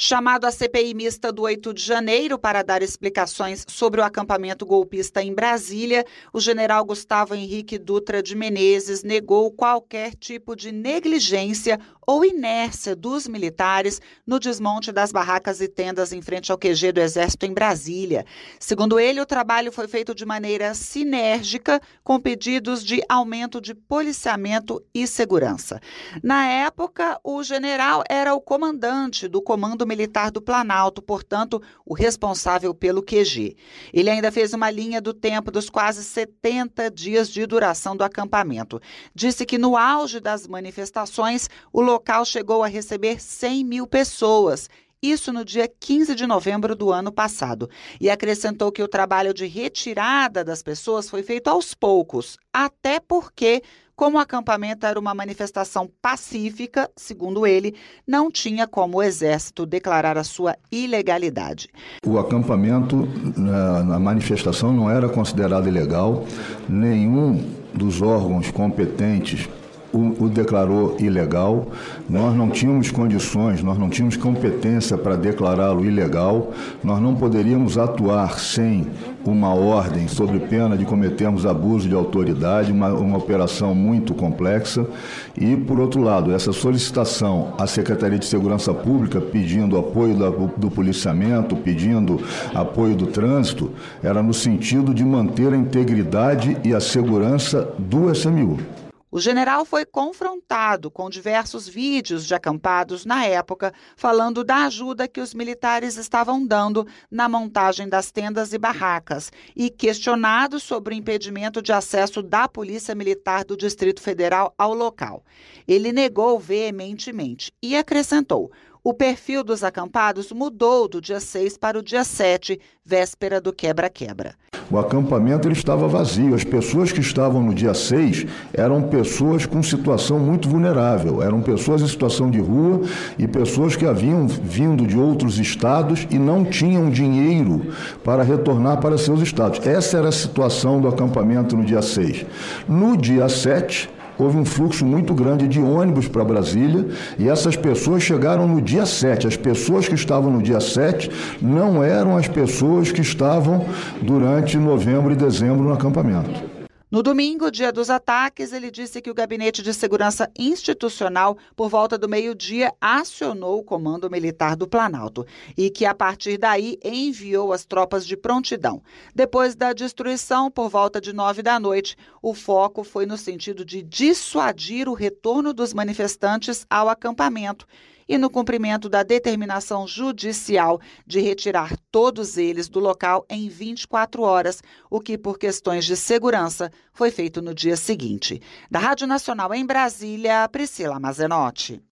Chamado à CPI mista do 8 de janeiro para dar explicações sobre o acampamento golpista em Brasília, o general Gustavo Henrique Dutra de Menezes negou qualquer tipo de negligência ou inércia dos militares no desmonte das barracas e tendas em frente ao QG do Exército em Brasília. Segundo ele, o trabalho foi feito de maneira sinérgica, com pedidos de aumento de policiamento e segurança. Na época, o general era o comandante do Comando Militar do Planalto, portanto, o responsável pelo QG. Ele ainda fez uma linha do tempo dos quase 70 dias de duração do acampamento. Disse que no auge das manifestações, o local chegou a receber 100 mil pessoas. Isso no dia 15 de novembro do ano passado. E acrescentou que o trabalho de retirada das pessoas foi feito aos poucos, até porque, como o acampamento era uma manifestação pacífica, segundo ele, não tinha como o Exército declarar a sua ilegalidade. O acampamento, na manifestação, não era considerado ilegal. Nenhum dos órgãos competentes o declarou ilegal. Nós não tínhamos condições, nós não tínhamos competência para declará-lo ilegal. Nós não poderíamos atuar sem uma ordem sob pena de cometermos abuso de autoridade, uma operação muito complexa. E, por outro lado, essa solicitação à Secretaria de Segurança Pública pedindo apoio do policiamento, pedindo apoio do trânsito, era no sentido de manter a integridade e a segurança do SMU. O general foi confrontado com diversos vídeos de acampados na época, falando da ajuda que os militares estavam dando na montagem das tendas e barracas e questionado sobre o impedimento de acesso da Polícia Militar do Distrito Federal ao local. Ele negou veementemente e acrescentou: o perfil dos acampados mudou do dia 6 para o dia 7, véspera do quebra-quebra. O acampamento ele estava vazio. As pessoas que estavam no dia 6 eram pessoas com situação muito vulnerável. Eram pessoas em situação de rua e pessoas que haviam vindo de outros estados e não tinham dinheiro para retornar para seus estados. Essa era a situação do acampamento no dia 6. No dia 7... houve um fluxo muito grande de ônibus para Brasília e essas pessoas chegaram no dia 7. As pessoas que estavam no dia 7 não eram as pessoas que estavam durante novembro e dezembro no acampamento. No domingo, dia dos ataques, ele disse que o Gabinete de Segurança Institucional, por volta do meio-dia, acionou o Comando Militar do Planalto e que, a partir daí, enviou as tropas de prontidão. Depois da destruição, por volta de 9 da noite, o foco foi no sentido de dissuadir o retorno dos manifestantes ao acampamento e no cumprimento da determinação judicial de retirar todos eles do local em 24 horas, o que, por questões de segurança, foi feito no dia seguinte. Da Rádio Nacional em Brasília, Priscila Mazenotti.